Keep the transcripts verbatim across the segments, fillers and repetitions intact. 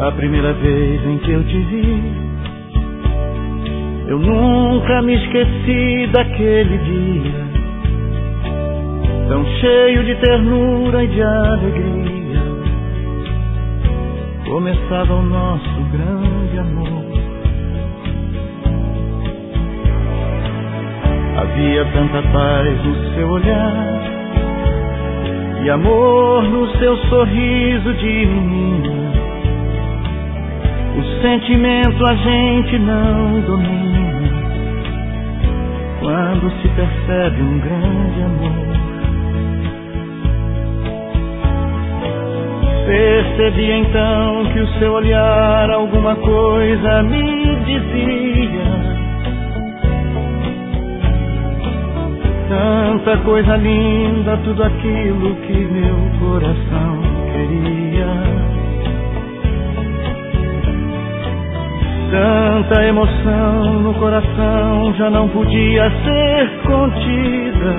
A primeira vez em que eu te vi, eu nunca me esqueci daquele dia, tão cheio de ternura e de alegria. Começava o nosso grande amor. Havia tanta paz no seu olhar e amor no seu sorriso de menina. O sentimento a gente não domina quando se percebe um grande amor. Percebi então que o seu olhar alguma coisa me dizia. Tanta coisa linda, tudo aquilo que meu coração queria. Tanta emoção no coração já não podia ser contida,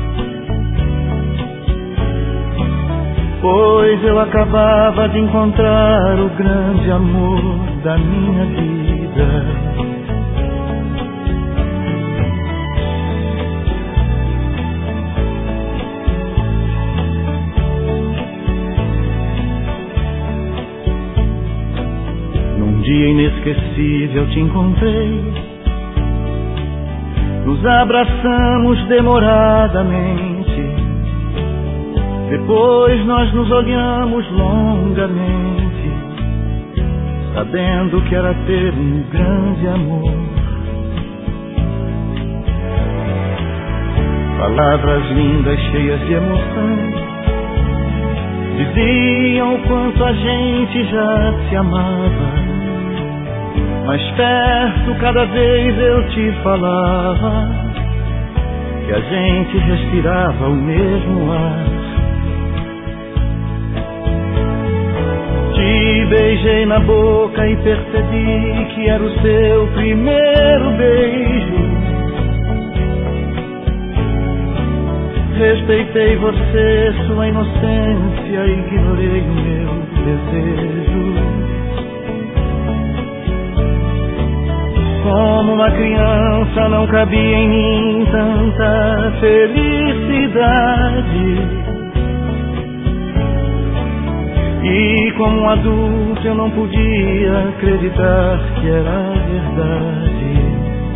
pois eu acabava de encontrar o grande amor da minha vida. Num dia inesquecível te encontrei, nos abraçamos demoradamente. Depois nós nos olhamos longamente, sabendo que era ter um grande amor. Palavras lindas, cheias de emoção, diziam o quanto a gente já se amava. Mais perto cada vez eu te falava que a gente respirava o mesmo ar. Te beijei na boca e percebi que era o seu primeiro beijo. Respeitei você, sua inocência, ignorei o meu desejo. Como uma criança não cabia em mim tanta felicidade, e como um adulto eu não podia acreditar que era verdade.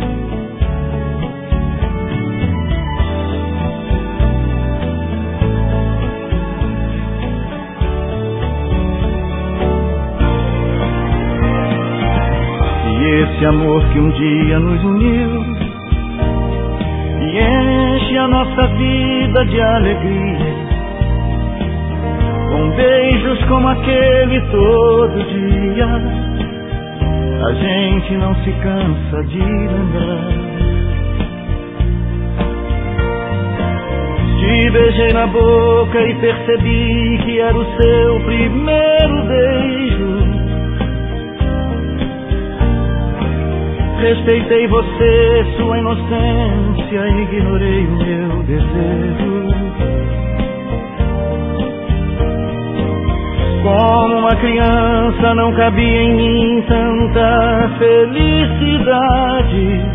E esse amor que um dia nos uniu e enche a nossa vida de alegria, com beijos como aquele todo dia, a gente não se cansa de lembrar. Te beijei na boca e percebi que era o seu primeiro beijo. Respeitei você, sua inocência, ignorei o meu desejo. Como uma criança não cabia em mim tanta felicidade,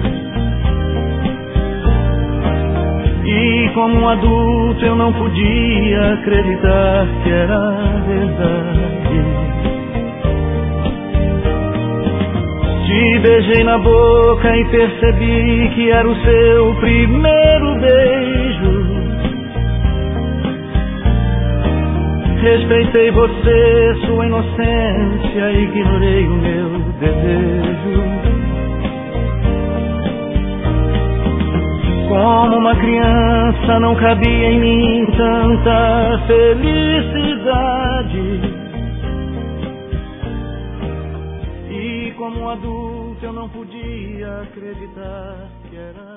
e como um adulto eu não podia acreditar que era verdade. Te beijei na boca e percebi que era o seu primeiro beijo. Respeitei você, sua inocência, ignorei o meu desejo. Como uma criança não cabia em mim tanta felicidade, e como um adulto eu não podia acreditar que era